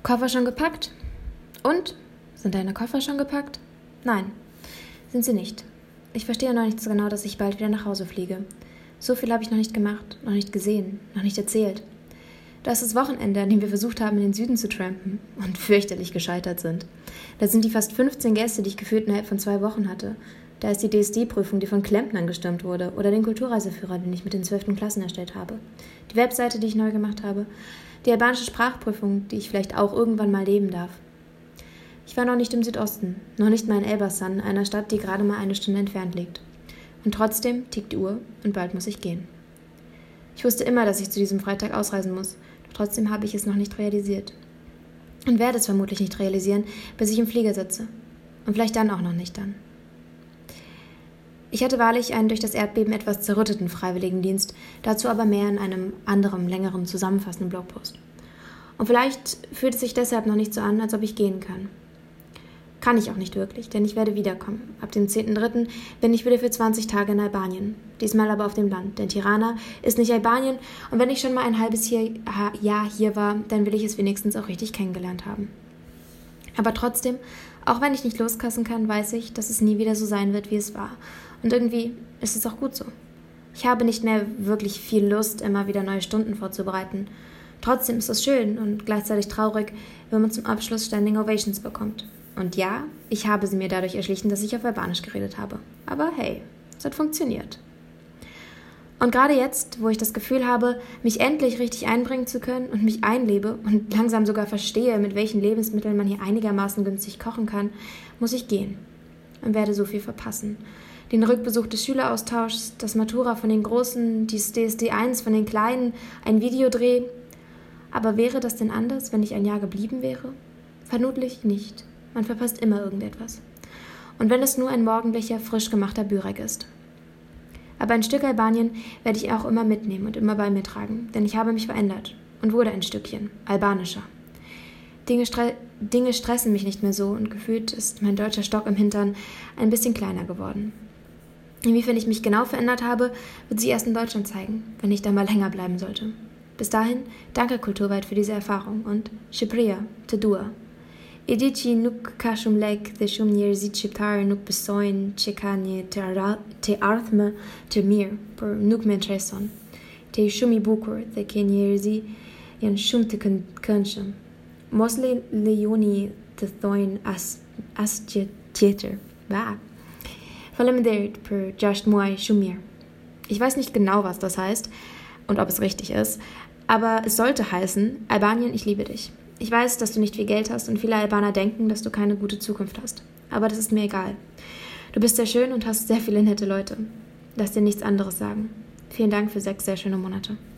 Koffer schon gepackt? Und? Sind deine Koffer schon gepackt? Nein, sind sie nicht. Ich verstehe noch nicht so genau, dass ich bald wieder nach Hause fliege. So viel habe ich noch nicht gemacht, noch nicht gesehen, noch nicht erzählt. Da ist das Wochenende, an dem wir versucht haben, in den Süden zu trampen und fürchterlich gescheitert sind. Da sind die fast 15 Gäste, die ich gefühlt innerhalb von 2 Wochen hatte. Da ist die DSD-Prüfung, die von Klempnern gestürmt wurde, oder den Kulturreiseführer, den ich mit den 12. Klassen erstellt habe. Die Webseite, die ich neu gemacht habe. Die albanische Sprachprüfung, die ich vielleicht auch irgendwann mal leben darf. Ich war noch nicht im Südosten, noch nicht mal in Elbasan, einer Stadt, die gerade mal 1 Stunde entfernt liegt. Und trotzdem tickt die Uhr und bald muss ich gehen. Ich wusste immer, dass ich zu diesem Freitag ausreisen muss, doch trotzdem habe ich es noch nicht realisiert. Und werde es vermutlich nicht realisieren, bis ich im Flieger sitze. Und vielleicht dann auch noch nicht dann. Ich hatte wahrlich einen durch das Erdbeben etwas zerrütteten Freiwilligendienst, dazu aber mehr in einem anderen, längeren, zusammenfassenden Blogpost. Und vielleicht fühlt es sich deshalb noch nicht so an, als ob ich gehen kann. Kann ich auch nicht wirklich, denn ich werde wiederkommen. Ab dem 10.3. bin ich wieder für 20 Tage in Albanien. Diesmal aber auf dem Land, denn Tirana ist nicht Albanien und wenn ich schon mal ein halbes Jahr hier war, dann will ich es wenigstens auch richtig kennengelernt haben. Aber trotzdem, auch wenn ich nicht loskassen kann, weiß ich, dass es nie wieder so sein wird, wie es war. Und irgendwie ist es auch gut so. Ich habe nicht mehr wirklich viel Lust, immer wieder neue Stunden vorzubereiten. Trotzdem ist es schön und gleichzeitig traurig, wenn man zum Abschluss Standing Ovations bekommt. Und ja, ich habe sie mir dadurch erschlichen, dass ich auf Albanisch geredet habe. Aber hey, es hat funktioniert. Und gerade jetzt, wo ich das Gefühl habe, mich endlich richtig einbringen zu können und mich einlebe und langsam sogar verstehe, mit welchen Lebensmitteln man hier einigermaßen günstig kochen kann, muss ich gehen und werde so viel verpassen. Den Rückbesuch des Schüleraustauschs, das Matura von den Großen, das DSD-1 von den Kleinen, ein Videodreh. Aber wäre das denn anders, wenn ich ein Jahr geblieben wäre? Vermutlich nicht. Man verpasst immer irgendetwas. Und wenn es nur ein morgendlicher, frisch gemachter Börek ist. Aber ein Stück Albanien werde ich auch immer mitnehmen und immer bei mir tragen, denn ich habe mich verändert und wurde ein Stückchen albanischer. Dinge stressen mich nicht mehr so und gefühlt ist mein deutscher Stock im Hintern ein bisschen kleiner geworden. Inwiefern ich mich genau verändert habe, wird sich erst in Deutschland zeigen, wenn ich da mal länger bleiben sollte. Bis dahin, danke Kulturweit für diese Erfahrung und Shqipëria, të dua. E di që nuk ka shumë lek dhe shumë njerëzit shqiptarë nuk besojnë që ka një të ardhme të mirë, por nuk më intereson. Te je shumë I bukur dhe ke njerëzi janë shumë të këndshëm. Mos lejoni të thojnë asgjë tjetër. Faleminderit für 6 muaj shumë mirë. Ich weiß nicht genau, was das heißt und ob es richtig ist, aber es sollte heißen, Albanien, ich liebe dich. Ich weiß, dass du nicht viel Geld hast und viele Albaner denken, dass du keine gute Zukunft hast. Aber das ist mir egal. Du bist sehr schön und hast sehr viele nette Leute. Lass dir nichts anderes sagen. Vielen Dank für 6 sehr schöne Monate.